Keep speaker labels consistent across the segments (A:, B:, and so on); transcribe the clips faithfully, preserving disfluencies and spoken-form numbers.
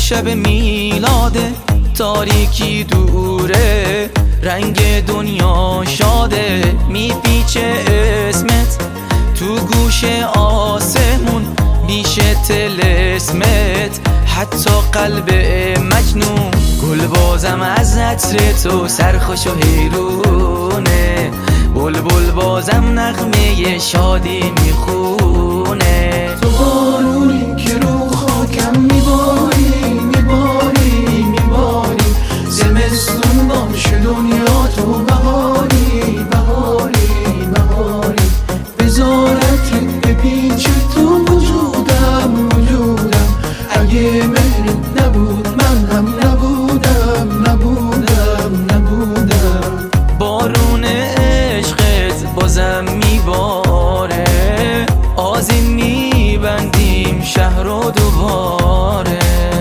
A: شب میلاده، تاریکی دوره، رنگ دنیا شاده، میپیچه اسمت تو گوش آسمون، میشه طلسمت حتی قلب مجنون. گل بازم از عطر تو سرخوش و حیرونه، بلبل بازم نغمه شادی میخونه.
B: تو بارونی که رو خاکم میباری میباری میباری، زمستون باشه دنیا تو بهاری بهاری بهاری، بذارت بپیچه تو وجودم وجودم، اگه مهرت نبود من هم نبودم نبودم نبودم.
A: بارون عشقت بازم میباره، آذین میبندیم شهر و دوباره.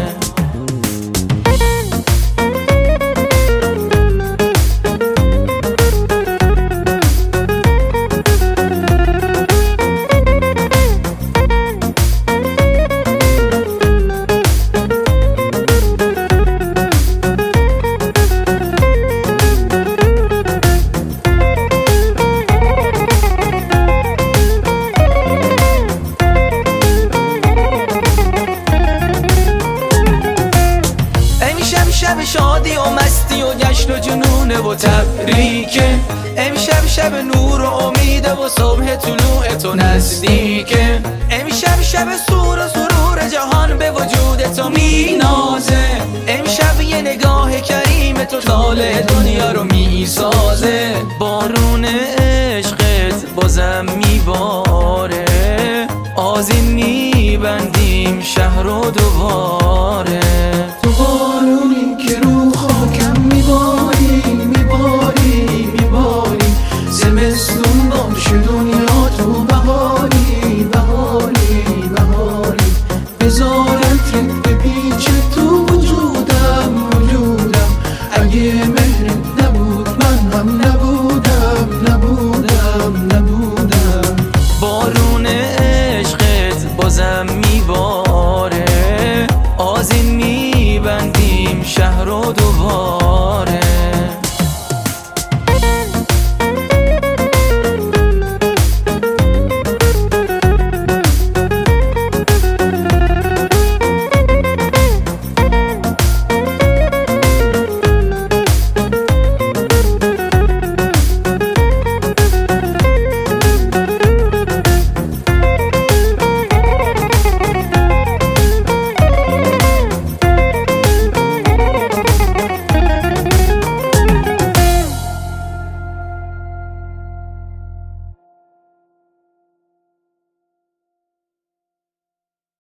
A: شب شادی و مستی و جشن و جنونه و تبریکه، امشب شب نور و امیده و صبح طلوع تو نزدیکه، امشب شب سور و سرور جهان به وجود تو مینازه، امشب یه نگاه کریم تو طال دنیا رو میسازه. بارون عشقت بازم میباره، آذین میبندیم شهر و دوباره.